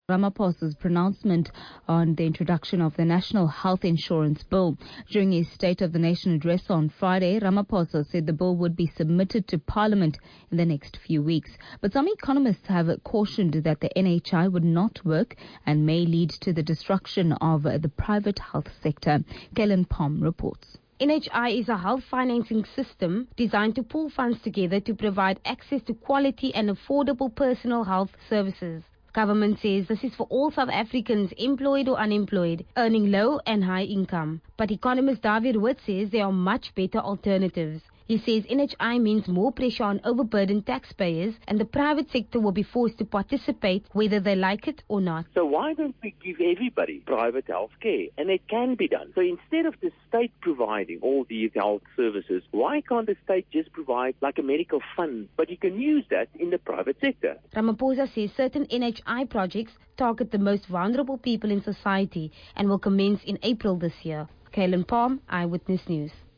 Ramaphosa's pronouncement on the introduction of the National Health Insurance Bill. During his State of the Nation address on Friday, Ramaphosa said the bill would be submitted to Parliament in the next few weeks. But some economists have cautioned that the NHI would not work and may lead to the destruction of the private health sector. Kellen Palm reports. NHI is a health financing system designed to pool funds together to provide access to quality and affordable personal health services. Government says this is for all South Africans, employed or unemployed, earning low and high income. But economist David Witt says there are much better alternatives. He says NHI means more pressure on overburdened taxpayers and the private sector will be forced to participate whether they like it or not. So why don't we give everybody private health care? And it can be done. So instead of the state providing all these health services, why can't the state just provide like a medical fund? But you can use that in the private sector. Ramaphosa says certain NHI projects target the most vulnerable people in society and will commence in April this year. Kaylen Palm, Eyewitness News.